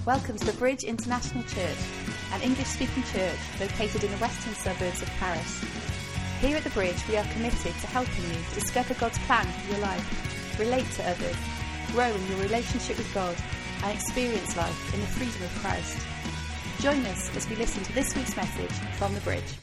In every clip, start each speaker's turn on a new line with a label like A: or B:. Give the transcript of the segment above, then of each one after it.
A: Welcome to the Bridge International Church, an English-speaking church located in the western suburbs of Paris. Here at the Bridge, we are committed to helping you to discover God's plan for your life, relate to others, grow in your relationship with God, and experience life in the freedom of Christ. Join us as we listen to this week's message from the Bridge.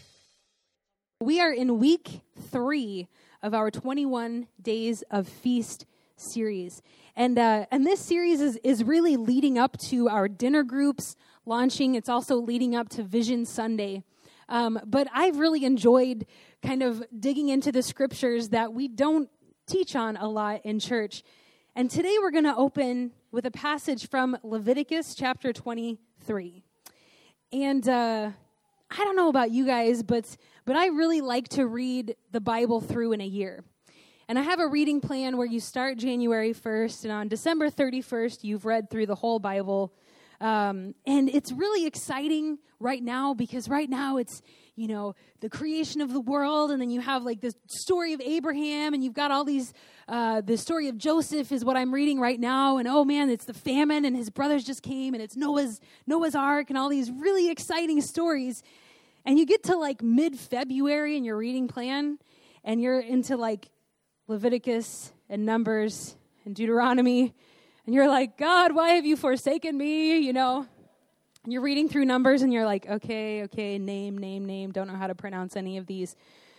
B: We are in week 3 of our 21 Days of Feast series. And this series is really leading up to our dinner groups launching. It's also leading up to Vision Sunday. But I've really enjoyed kind of digging into the scriptures that we don't teach on a lot in church. And today we're going to open with a passage from Leviticus chapter 23. And I don't know about you guys, but I really like to read the Bible through in a year. And I have a reading plan where you start January 1st, and on December 31st, you've read through the whole Bible. And it's really exciting right now because right now it's, the creation of the world, and then you have like this story of Abraham, and you've got all these, the story of Joseph is what I'm reading right now, and oh man, it's the famine, and his brothers just came, and it's Noah's Ark, and all these really exciting stories. And you get to like mid-February in your reading plan, and you're into like Leviticus and Numbers and Deuteronomy, and you're like, God, why have you forsaken me, And you're reading through Numbers, and you're like, okay, name, don't know how to pronounce any of these.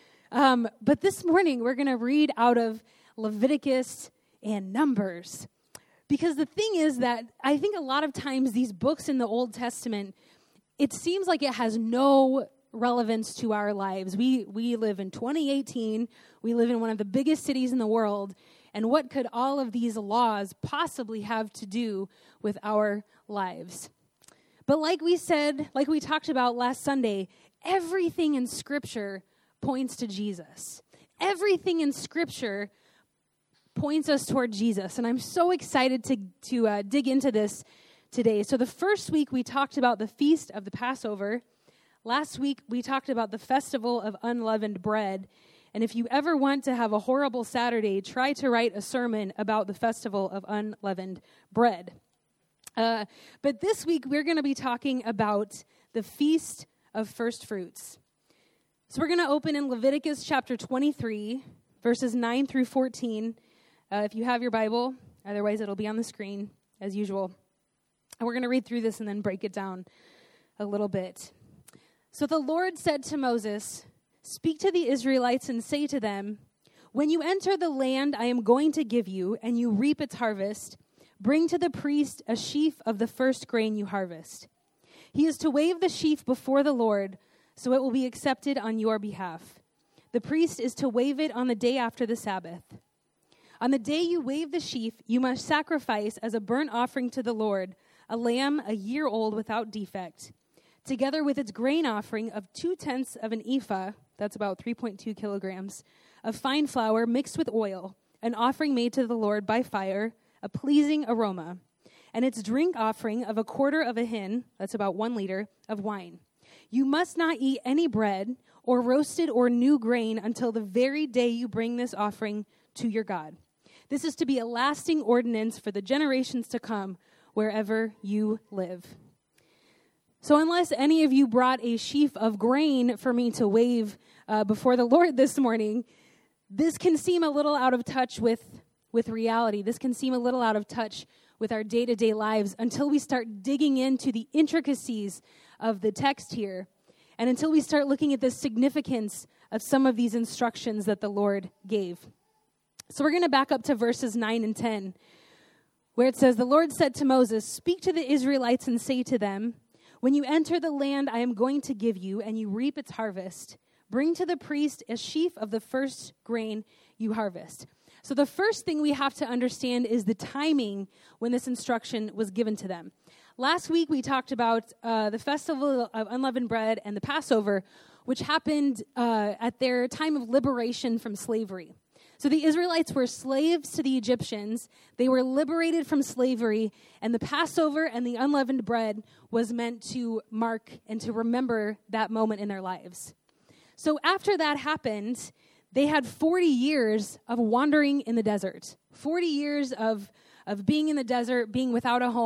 B: But this morning, we're going to read out of Leviticus and Numbers, because the thing is that I think a lot of times these books in the Old Testament, it seems like it has no relevance to our lives. We live in 2018. We live in one of the biggest cities in the world. And what could all of these laws possibly have to do with our lives? But like we talked about last Sunday, everything in Scripture points to Jesus. Everything in Scripture points us toward Jesus. And I'm so excited to dig into this today. So the first week we talked about the Feast of the Passover. Last week, we talked about the Festival of Unleavened Bread, and if you ever want to have a horrible Saturday, try to write a sermon about the Festival of Unleavened Bread. But this week, we're going to be talking about the Feast of First Fruits. So we're going to open in Leviticus chapter 23, verses 9 through 14, if you have your Bible. Otherwise, it'll be on the screen, as usual. And we're going to read through this and then break it down a little bit. So the Lord said to Moses, "Speak to the Israelites and say to them, when you enter the land I am going to give you and you reap its harvest, bring to the priest a sheaf of the first grain you harvest. He is to wave the sheaf before the Lord, so it will be accepted on your behalf. The priest is to wave it on the day after the Sabbath. On the day you wave the sheaf, you must sacrifice as a burnt offering to the Lord a lamb a year old without defect, together with its grain offering of 0.2 of an ephah, that's about 3.2 kilograms, of fine flour mixed with oil, an offering made to the Lord by fire, a pleasing aroma, and its drink offering of 1/4 of a hin, that's about 1 liter, of wine. You must not eat any bread or roasted or new grain until the very day you bring this offering to your God. This is to be a lasting ordinance for the generations to come wherever you live." So unless any of you brought a sheaf of grain for me to wave before the Lord this morning, this can seem a little out of touch with reality. This can seem a little out of touch with our day-to-day lives until we start digging into the intricacies of the text here, and until we start looking at the significance of some of these instructions that the Lord gave. So we're going to back up to verses 9 and 10, where it says, "The Lord said to Moses, 'Speak to the Israelites and say to them, when you enter the land I am going to give you and you reap its harvest, bring to the priest a sheaf of the first grain you harvest.'" So the first thing we have to understand is the timing when this instruction was given to them. Last week we talked about the Festival of Unleavened Bread and the Passover, which happened at their time of liberation from slavery. So the Israelites were slaves to the Egyptians. They were liberated from slavery, and the Passover and the unleavened bread was meant to mark and to remember that moment in their lives. So after that happened, they had 40 years of wandering in the desert, 40 years of being in the desert, being without a home,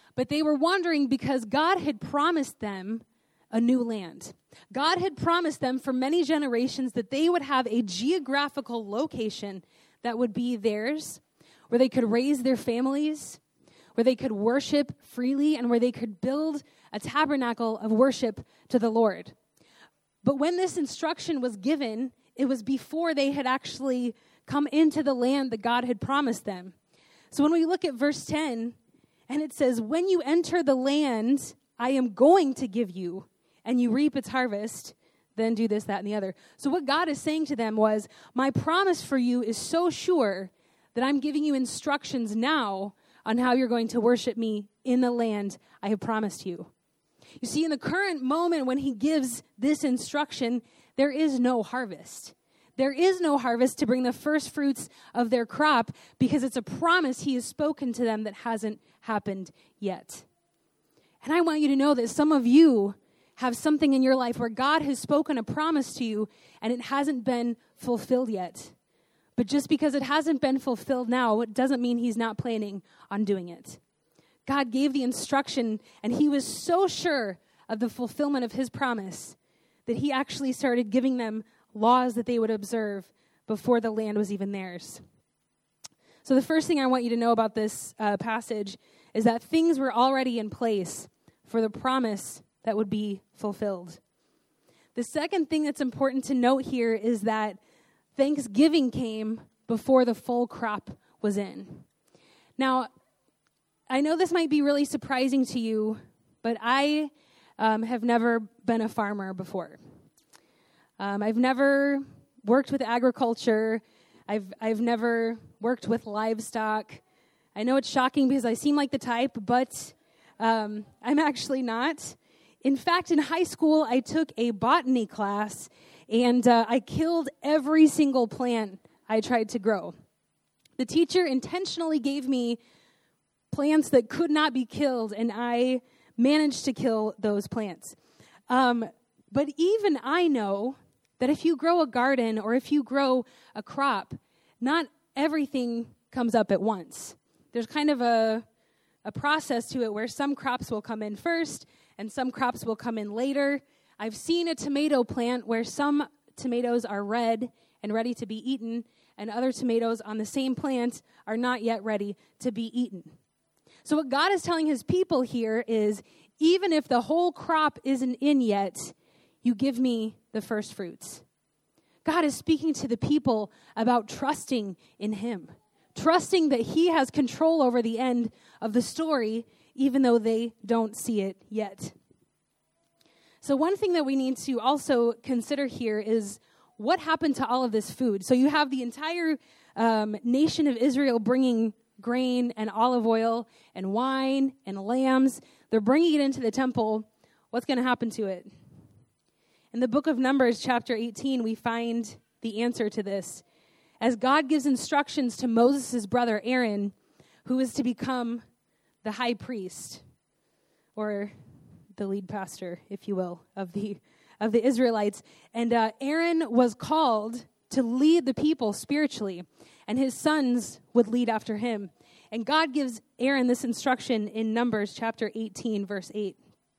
B: But they were wandering because God had promised them a new land. God had promised them for many generations that they would have a geographical location that would be theirs, where they could raise their families, where they could worship freely, and where they could build a tabernacle of worship to the Lord. But when this instruction was given, it was before they had actually come into the land that God had promised them. So when we look at verse 10, and it says, when you enter the land I am going to give you, and you reap its harvest, then do this, that, and the other. So what God is saying to them was, my promise for you is so sure that I'm giving you instructions now on how you're going to worship me in the land I have promised you. You see, in the current moment when he gives this instruction, there is no harvest. There is no harvest to bring the first fruits of their crop because it's a promise he has spoken to them that hasn't happened yet. And I want you to know that some of you have something in your life where God has spoken a promise to you and it hasn't been fulfilled yet. But just because it hasn't been fulfilled now, it doesn't mean he's not planning on doing it. God gave the instruction, and he was so sure of the fulfillment of his promise that he actually started giving them laws that they would observe before the land was even theirs. So the first thing I want you to know about this passage is that things were already in place for the promise that would be fulfilled. The second thing that's important to note here is that Thanksgiving came before the full crop was in. Now, I know this might be really surprising to you, but I have never been a farmer before. I've never worked with agriculture. I've never worked with livestock. I know it's shocking because I seem like the type, but I'm actually not. In fact, in high school, I took a botany class, and I killed every single plant I tried to grow. The teacher intentionally gave me plants that could not be killed, and I managed to kill those plants. But even I know that if you grow a garden or if you grow a crop, not everything comes up at once. There's kind of a process to it where some crops will come in first and some crops will come in later. I've seen a tomato plant where some tomatoes are red and ready to be eaten, and other tomatoes on the same plant are not yet ready to be eaten. So what God is telling his people here is, even if the whole crop isn't in yet, you give me the first fruits. God is speaking to the people about trusting in him, trusting that he has control over the end of the story, even though they don't see it yet. So one thing that we need to also consider here is what happened to all of this food. So you have the entire nation of Israel bringing grain and olive oil and wine and lambs. They're bringing it into the temple. What's going to happen to it? In the book of Numbers, chapter 18, we find the answer to this. As God gives instructions to Moses' brother Aaron, who is to become the high priest, or the lead pastor, if you will, of the Israelites. And Aaron was called to lead the people spiritually, and his sons would lead after him. And God gives Aaron this instruction in Numbers chapter 18, verse 8.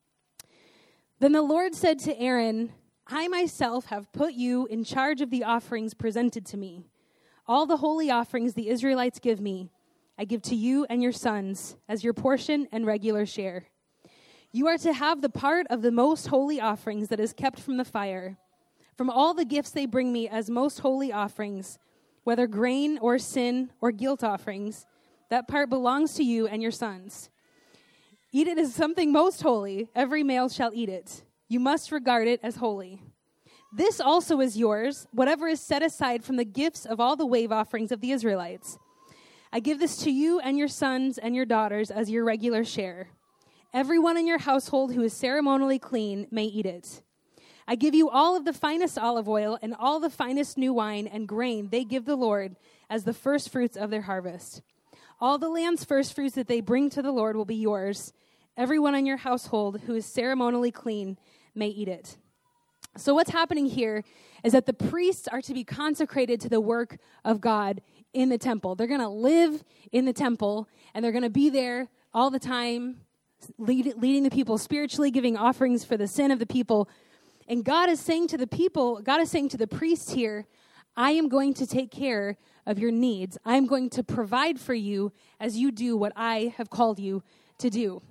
B: Then the Lord said to Aaron, I myself have put you in charge of the offerings presented to me. All the holy offerings the Israelites give me, I give to you and your sons as your portion and regular share. You are to have the part of the most holy offerings that is kept from the fire. From all the gifts they bring me as most holy offerings, whether grain or sin or guilt offerings, that part belongs to you and your sons. Eat it as something most holy. Every male shall eat it. You must regard it as holy. This also is yours, whatever is set aside from the gifts of all the wave offerings of the Israelites. I give this to you and your sons and your daughters as your regular share. Everyone in your household who is ceremonially clean may eat it. I give you all of the finest olive oil and all the finest new wine and grain they give the Lord as the first fruits of their harvest. All the land's first fruits that they bring to the Lord will be yours. Everyone in your household who is ceremonially clean may eat it. So what's happening here is that the priests are to be consecrated to the work of God in the temple. They're going to live in the temple, and they're going to be there all the time, leading the people spiritually, giving offerings for the sin of the people. And God is saying to the people, God is saying to the priests here, I am going to take care of your needs. I'm going to provide for you as you do what I have called you to do.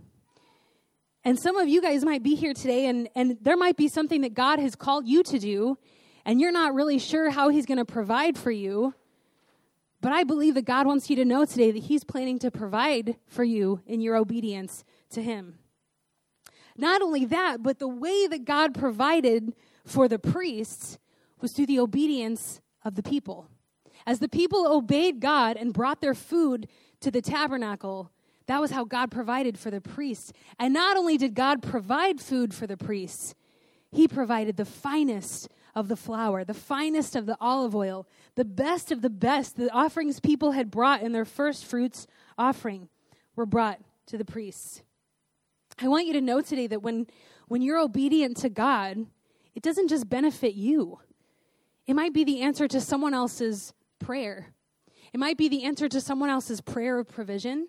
B: And some of you guys might be here today, and there might be something that God has called you to do, and you're not really sure how he's going to provide for you. But I believe that God wants you to know today that he's planning to provide for you in your obedience to him. Not only that, but the way that God provided for the priests was through the obedience of the people. As the people obeyed God and brought their food to the tabernacle, that was how God provided for the priests. And not only did God provide food for the priests, he provided the finest of the flour, the finest of the olive oil, the best of the best. The offerings people had brought in their first fruits offering were brought to the priests. I want you to know today that when you're obedient to God, it doesn't just benefit you. It might be the answer to someone else's prayer. It might be the answer to someone else's prayer of provision.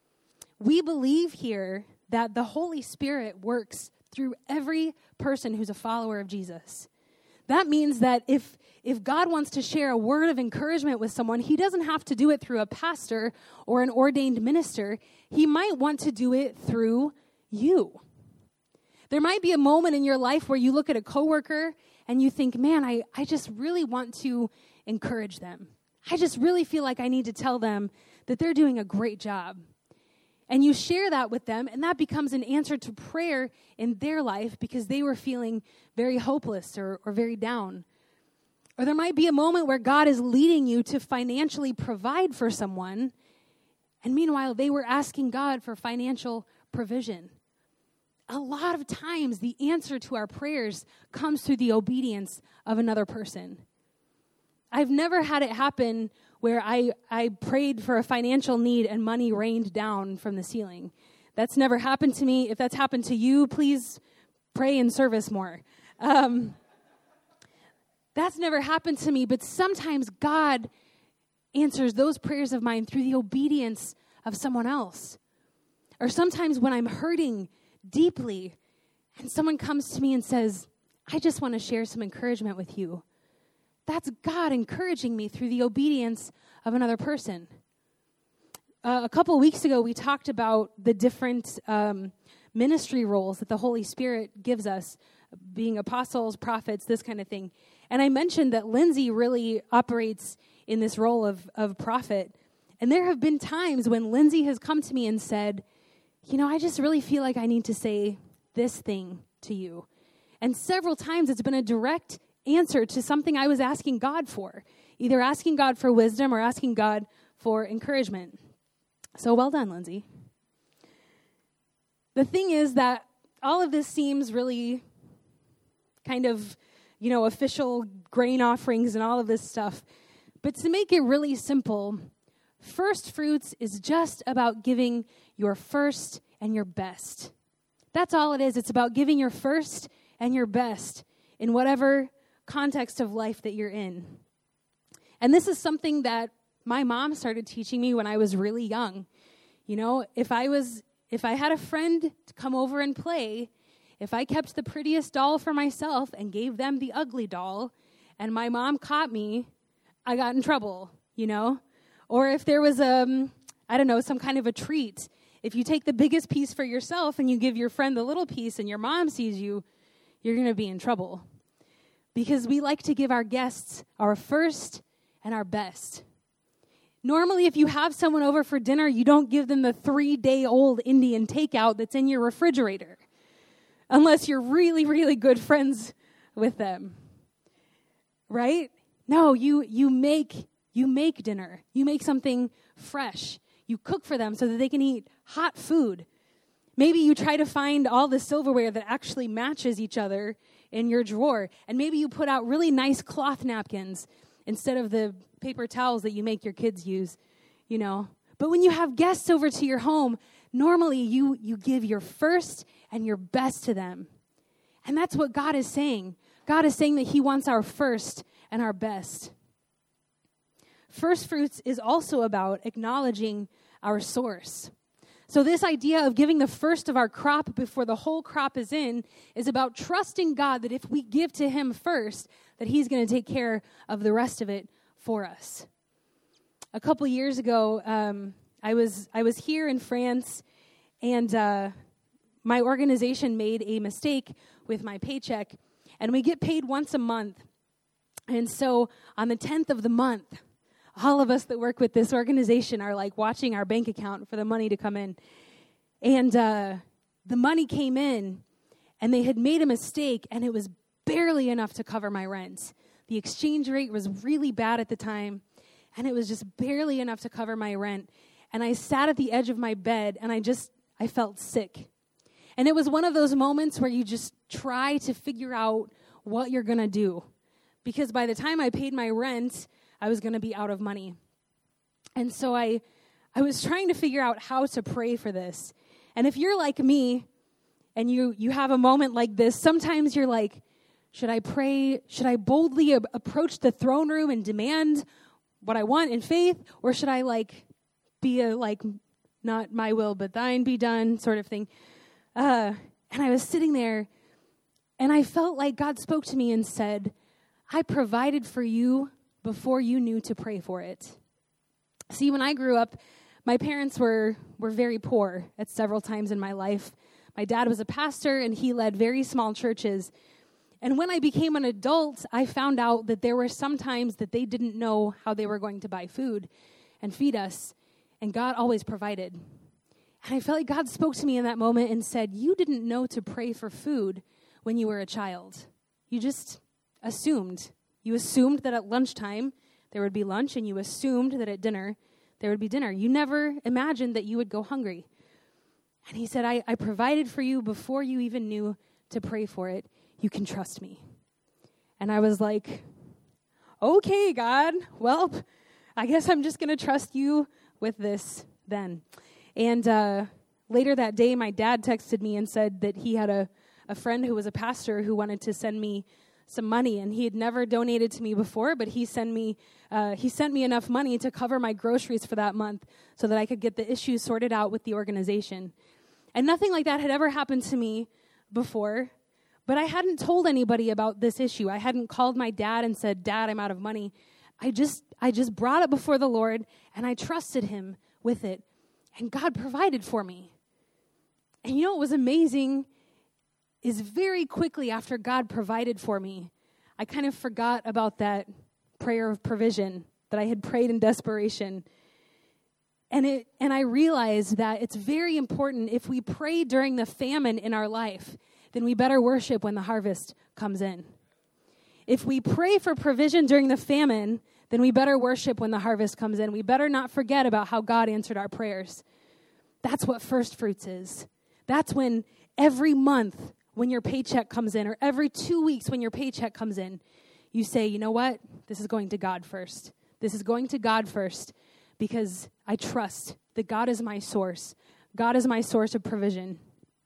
B: We believe here that the Holy Spirit works through every person who's a follower of Jesus. That means that if God wants to share a word of encouragement with someone, he doesn't have to do it through a pastor or an ordained minister. He might want to do it through you. There might be a moment in your life where you look at a coworker and you think, man, I just really want to encourage them. I just really feel like I need to tell them that they're doing a great job. And you share that with them, and that becomes an answer to prayer in their life because they were feeling very hopeless or very down. Or there might be a moment where God is leading you to financially provide for someone, and meanwhile, they were asking God for financial provision. A lot of times, the answer to our prayers comes through the obedience of another person. I've never had it happen where I prayed for a financial need and money rained down from the ceiling. That's never happened to me. If that's happened to you, please pray in service more. That's never happened to me, but sometimes God answers those prayers of mine through the obedience of someone else. Or sometimes when I'm hurting deeply and someone comes to me and says, I just want to share some encouragement with you. That's God encouraging me through the obedience of another person. A couple of weeks ago, we talked about the different ministry roles that the Holy Spirit gives us, being apostles, prophets, this kind of thing. And I mentioned that Lindsay really operates in this role of prophet. And there have been times when Lindsay has come to me and said, I just really feel like I need to say this thing to you. And several times it's been a direct answer to something I was asking God for, either asking God for wisdom or asking God for encouragement. So well done, Lindsay. The thing is that all of this seems really kind of, official grain offerings and all of this stuff. But to make it really simple, first fruits is just about giving your first and your best. That's all it is. It's about giving your first and your best in whatever context of life that you're in. And this is something that my mom started teaching me when I was really young. If I had a friend to come over and play, if I kept the prettiest doll for myself and gave them the ugly doll, and my mom caught me, I got in trouble, Or if there was some kind of a treat. If you take the biggest piece for yourself and you give your friend the little piece and your mom sees you, you're going to be in trouble. Because we like to give our guests our first and our best. Normally, if you have someone over for dinner, you don't give them the 3-day-old Indian takeout that's in your refrigerator. Unless you're really, really good friends with them. Right? No, you make dinner. You make something fresh. You cook for them so that they can eat hot food. Maybe you try to find all the silverware that actually matches each other in your drawer. And maybe you put out really nice cloth napkins instead of the paper towels that you make your kids use, But when you have guests over to your home, normally you give your first and your best to them. And that's what God is saying. God is saying that he wants our first and our best. First fruits is also about acknowledging our source. So this idea of giving the first of our crop before the whole crop is in is about trusting God that if we give to him first, that he's going to take care of the rest of it for us. A couple years ago, I was here in France, and my organization made a mistake with my paycheck, and we get paid once a month. And so on the 10th of the month, all of us that work with this organization are like watching our bank account for the money to come in. And the money came in, and they had made a mistake, and it was barely enough to cover my rent. The exchange rate was really bad at the time, and it was just barely enough to cover my rent. And I sat at the edge of my bed, and I felt sick. And it was one of those moments where you just try to figure out what you're going to do. Because by the time I paid my rent, I was going to be out of money. And so I was trying to figure out how to pray for this. And if you're like me and you have a moment like this, sometimes you're like, should I pray? Should I boldly approach the throne room and demand what I want in faith? Or should I be not my will but thine be done sort of thing? And I was sitting there and I felt like God spoke to me and said, I provided for you before you knew to pray for it. See, when I grew up, my parents were very poor at several times in my life. My dad was a pastor, and he led very small churches. And when I became an adult, I found out that there were some times that they didn't know how they were going to buy food and feed us, and God always provided. And I felt like God spoke to me in that moment and said, you didn't know to pray for food when you were a child. You just assumed. You assumed that at lunchtime there would be lunch, and you assumed that at dinner there would be dinner. You never imagined that you would go hungry. And he said, I provided for you before you even knew to pray for it. You can trust me. And I was like, okay, God, well, I guess I'm just going to trust you with this then. And later that day, my dad texted me and said that he had a friend who was a pastor who wanted to send me some money, and he had never donated to me before, but he sent me enough money to cover my groceries for that month so that I could get the issues sorted out with the organization. And nothing like that had ever happened to me before, but I hadn't told anybody about this issue. I hadn't called my dad and said, Dad, I'm out of money. I just brought it before the Lord, and I trusted him with it, and God provided for me. And you know what was amazing is very quickly after God provided for me, I kind of forgot about that prayer of provision that I had prayed in desperation. And I realized that it's very important if we pray during the famine in our life, then we better worship when the harvest comes in. If we pray for provision during the famine, then we better worship when the harvest comes in. We better not forget about how God answered our prayers. That's what first fruits is. That's when every month when your paycheck comes in, or every 2 weeks when your paycheck comes in, you say, you know what? This is going to God first. This is going to God first because I trust that God is my source. God is my source of provision.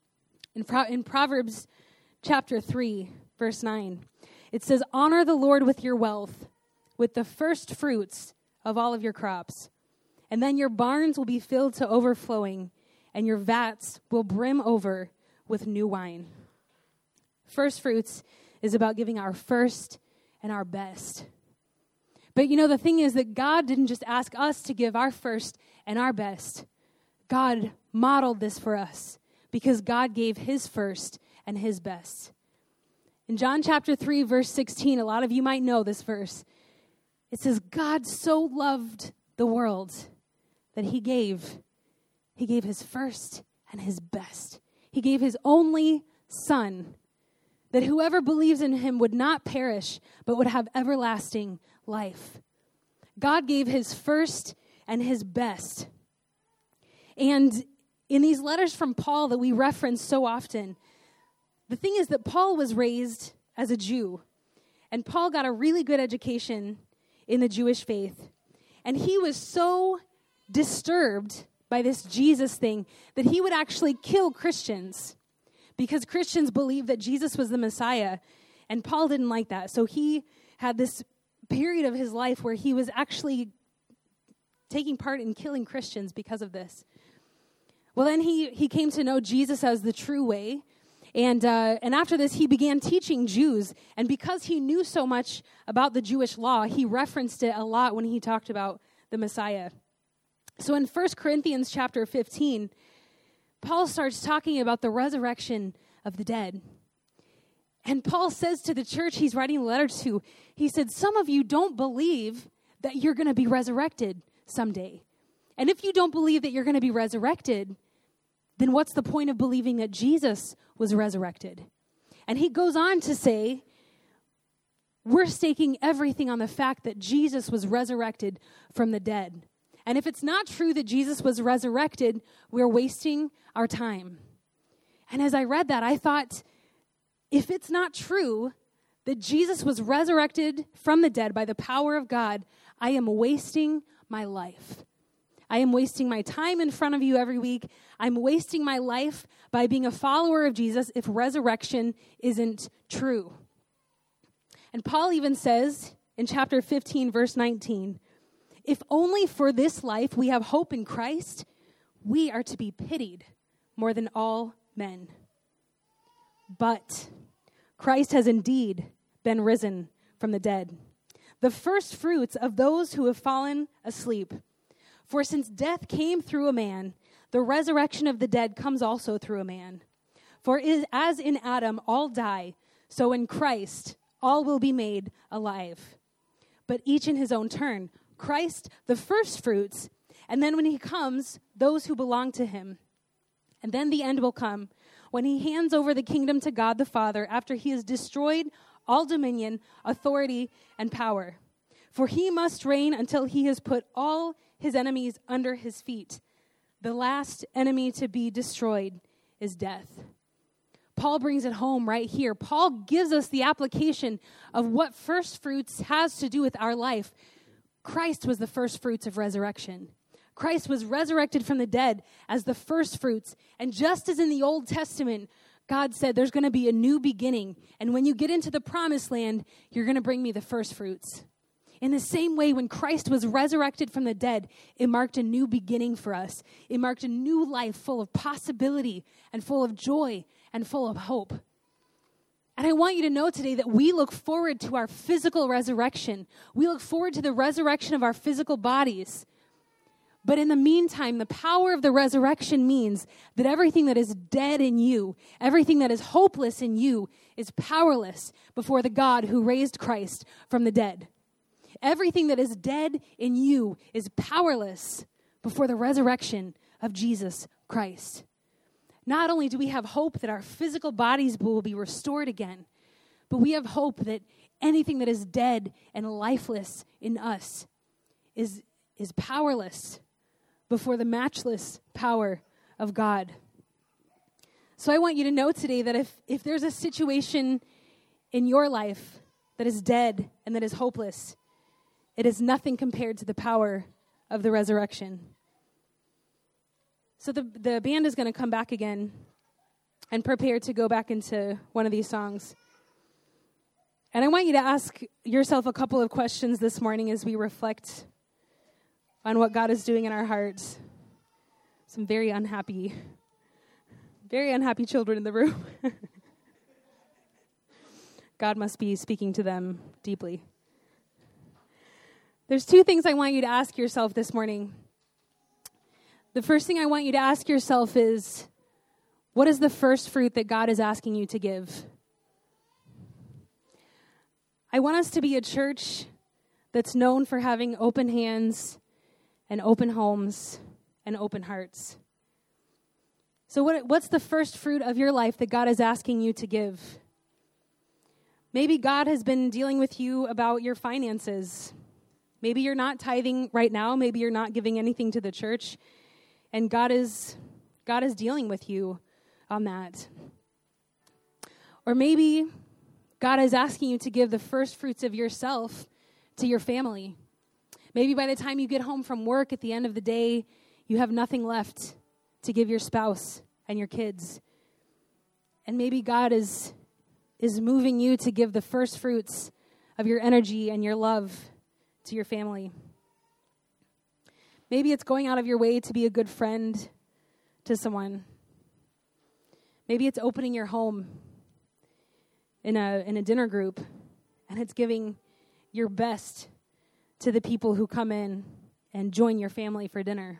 B: In Proverbs chapter 3, verse 9, it says, honor the Lord with your wealth, with the first fruits of all of your crops. And then your barns will be filled to overflowing, and your vats will brim over with new wine. First fruits is about giving our first and our best. But you know, the thing is that God didn't just ask us to give our first and our best. God modeled this for us because God gave his first and his best. In John chapter 3, verse 16, a lot of you might know this verse. It says, God so loved the world that he gave his first and his best. He gave his only son, that whoever believes in him would not perish, but would have everlasting life. God gave his first and his best. And in these letters from Paul that we reference so often, the thing is that Paul was raised as a Jew, and Paul got a really good education in the Jewish faith. And he was so disturbed by this Jesus thing that he would actually kill Christians because Christians believed that Jesus was the Messiah, and Paul didn't like that. So he had this period of his life where he was actually taking part in killing Christians because of this. Well, then he came to know Jesus as the true way. And after this, he began teaching Jews. And because he knew so much about the Jewish law, he referenced it a lot when he talked about the Messiah. So in 1 Corinthians chapter 15, Paul starts talking about the resurrection of the dead. And Paul says to the church he's writing a letter to, he said, some of you don't believe that you're going to be resurrected someday. And if you don't believe that you're going to be resurrected, then what's the point of believing that Jesus was resurrected? And he goes on to say, we're staking everything on the fact that Jesus was resurrected from the dead. And if it's not true that Jesus was resurrected, we're wasting our time. And as I read that, I thought, if it's not true that Jesus was resurrected from the dead by the power of God, I am wasting my life. I am wasting my time in front of you every week. I'm wasting my life by being a follower of Jesus if resurrection isn't true. And Paul even says in chapter 15, verse 19, if only for this life we have hope in Christ, we are to be pitied more than all men. But Christ has indeed been risen from the dead, the first fruits of those who have fallen asleep. For since death came through a man, the resurrection of the dead comes also through a man. For as in Adam all die, so in Christ all will be made alive. But each in his own turn, Christ the first fruits, and then when he comes, those who belong to him. And then the end will come, when he hands over the kingdom to God the Father, after he has destroyed all dominion, authority, and power. For he must reign until he has put all his enemies under his feet. The last enemy to be destroyed is death. Paul brings it home right here. Paul gives us the application of what first fruits has to do with our life. Christ was the first fruits of resurrection. Christ was resurrected from the dead as the first fruits. And just as in the Old Testament, God said there's going to be a new beginning. And when you get into the promised land, you're going to bring me the first fruits. In the same way, when Christ was resurrected from the dead, it marked a new beginning for us. It marked a new life full of possibility and full of joy and full of hope. And I want you to know today that we look forward to our physical resurrection. We look forward to the resurrection of our physical bodies. But in the meantime, the power of the resurrection means that everything that is dead in you, everything that is hopeless in you, is powerless before the God who raised Christ from the dead. Everything that is dead in you is powerless before the resurrection of Jesus Christ. Not only do we have hope that our physical bodies will be restored again, but we have hope that anything that is dead and lifeless in us is powerless before the matchless power of God. So I want you to know today that if there's a situation in your life that is dead and that is hopeless, it is nothing compared to the power of the resurrection. So the band is going to come back again and prepare to go back into one of these songs. And I want you to ask yourself a couple of questions this morning as we reflect on what God is doing in our hearts. Some very unhappy children in the room. God must be speaking to them deeply. There's two things I want you to ask yourself this morning. The first thing I want you to ask yourself is, what is the first fruit that God is asking you to give? I want us to be a church that's known for having open hands and open homes and open hearts. So what's the first fruit of your life that God is asking you to give? Maybe God has been dealing with you about your finances. Maybe you're not tithing right now. Maybe you're not giving anything to the church. And God is dealing with you on that. Or maybe God is asking you to give the first fruits of yourself to your family. Maybe by the time you get home from work at the end of the day, you have nothing left to give your spouse and your kids. And maybe God is moving you to give the first fruits of your energy and your love to your family. Maybe it's going out of your way to be a good friend, to someone. Maybe it's opening your home in a dinner group, and it's giving your best to the people who come in and join your family for dinner.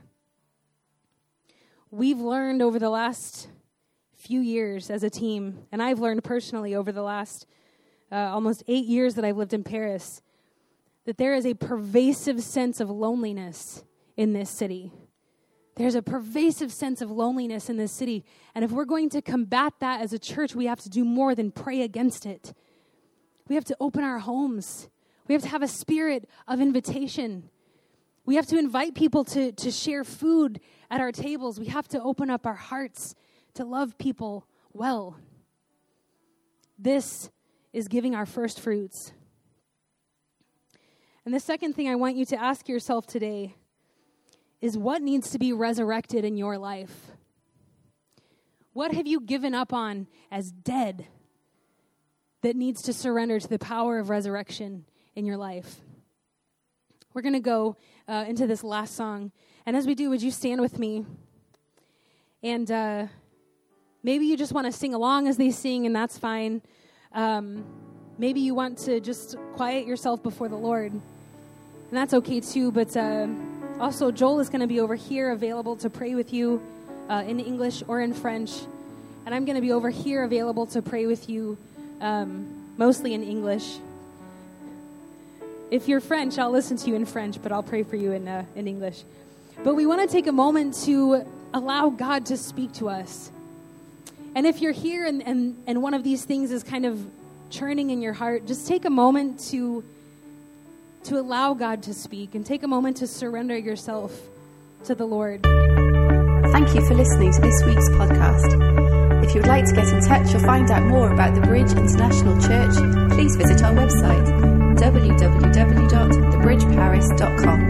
B: We've learned over the last few years as a team, and I've learned personally over the last almost 8 years that I've lived in Paris, that there is a pervasive sense of loneliness in this city. There's a pervasive sense of loneliness in this city, and if we're going to combat that as a church, we have to do more than pray against it. We have to open our homes. We have to have a spirit of invitation. We have to invite people to share food at our tables. We have to open up our hearts to love people well. This is giving our first fruits. And the second thing I want you to ask yourself today is, what needs to be resurrected in your life? What have you given up on as dead that needs to surrender to the power of resurrection in your life? We're going to go into this last song. And as we do, would you stand with me? And maybe you just want to sing along as they sing, and that's fine. Maybe you want to just quiet yourself before the Lord, and that's okay too. But also, Joel is going to be over here available to pray with you in English or in French. And I'm going to be over here available to pray with you mostly in English. If you're French, I'll listen to you in French, but I'll pray for you in English. But we want to take a moment to allow God to speak to us. And if you're here and one of these things is kind of churning in your heart, just take a moment to allow God to speak, and take a moment to surrender yourself to the Lord.
A: Thank you for listening to this week's podcast. If you would like to get in touch or find out more about the Bridge International Church, please visit our website, www.thebridgeparis.com.